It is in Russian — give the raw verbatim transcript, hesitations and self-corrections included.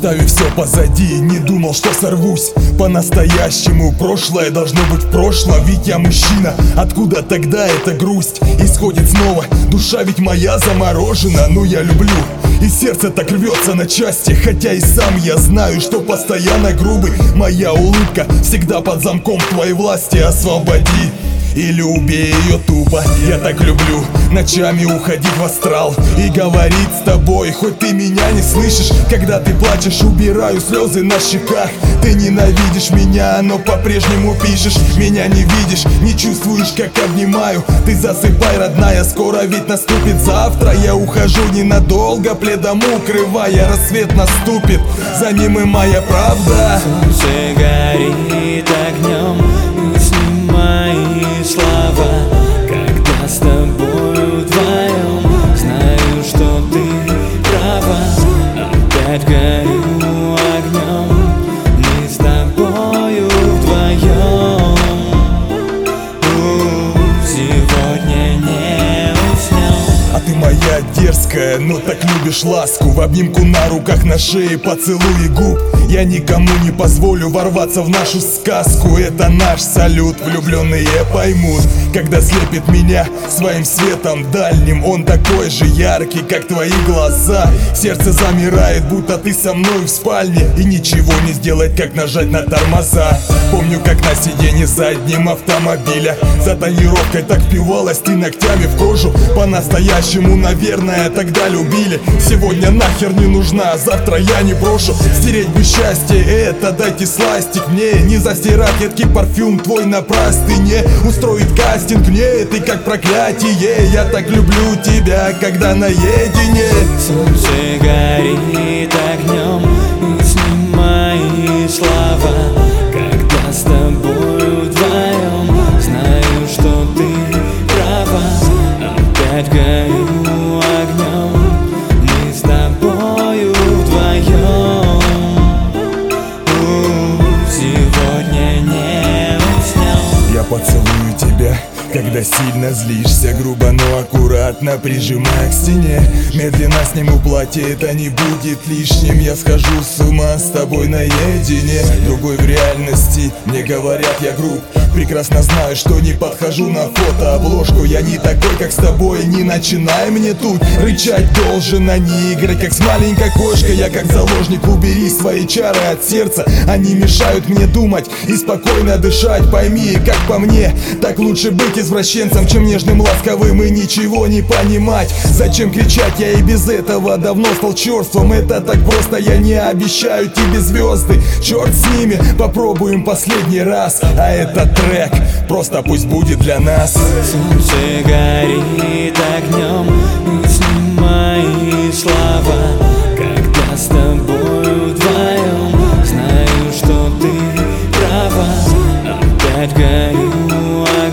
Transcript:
Оставив все позади, не думал, что сорвусь по-настоящему. Прошлое должно быть в прошлом, ведь я мужчина. Откуда тогда эта грусть исходит снова? Душа ведь моя заморожена, но я люблю, и сердце так рвется на части. Хотя и сам я знаю, что постоянно грубый. Моя улыбка всегда под замком твоей власти. Освободи или убей ее тупо. Я так люблю ночами уходить в астрал и говорить с тобой, хоть ты меня не слышишь. Когда ты плачешь, убираю слезы на щеках. Ты ненавидишь меня, но по-прежнему пишешь. Меня не видишь, не чувствуешь, как обнимаю. Ты засыпай, родная, скоро ведь наступит завтра. Я ухожу ненадолго, пледом укрывая. Рассвет наступит, за ним и моя правда. Солнце горит огнем, усни мои слова. Когда с тобою вдвоем, знаю, что ты права. Опять горю огнем, мы с тобою вдвоем. Сегодня не уснем. А ты моя дерзкая, но так любишь ласку. В обнимку на руках, на шее, поцелуи губ. Я никому не позволю ворваться в нашу сказку. Это наш салют, влюбленные поймут, когда слепит меня своим светом дальним. Он такой же яркий, как твои глаза. Сердце замирает, будто ты со мной в спальне, и ничего не сделать, как нажать на тормоза. Помню, как на сиденье заднем автомобиля за тонировкой так впивалась ты ногтями в кожу. По-настоящему, наверное, тогда любили. Сегодня нахер не нужна, завтра я не брошу. Стереть бы счастье это, дайте сластик мне. Не застирать едкий парфюм твой на простыне. Устроить кастинг мне, ты как проклятие. Я так люблю тебя, когда наедине. Солнце горит огнем, усни мои слова. Когда с тобою вдвоем, знаю, что ты права. Опять горю огнем, мы с тобою вдвоем. Сегодня не уснем. Я поцелую тебя, когда сильно злишься, грубо, но аккуратно прижимая к стене. Медленно сниму платье, это не будет лишним. Я схожу с ума с тобой наедине. Другой в реальности, мне говорят, я груб. Прекрасно знаю, что не подхожу на фотообложку. Я не такой, как с тобой, не начинай мне тут рычать должен, а не играть, как с маленькой кошкой. Я как заложник, убери свои чары от сердца. Они мешают мне думать и спокойно дышать. Пойми, как по мне, так лучше быть извращенцем, чем нежным, ласковым и ничего не понимать. Зачем кричать, я и без этого давно стал черством. Это так просто, я не обещаю тебе звезды. Черт с ними, попробуем последний раз. А этот трек просто пусть будет для нас. Солнце горит огнем, усни мои слова. Когда с тобою вдвоем, знаю, что ты права. Опять горю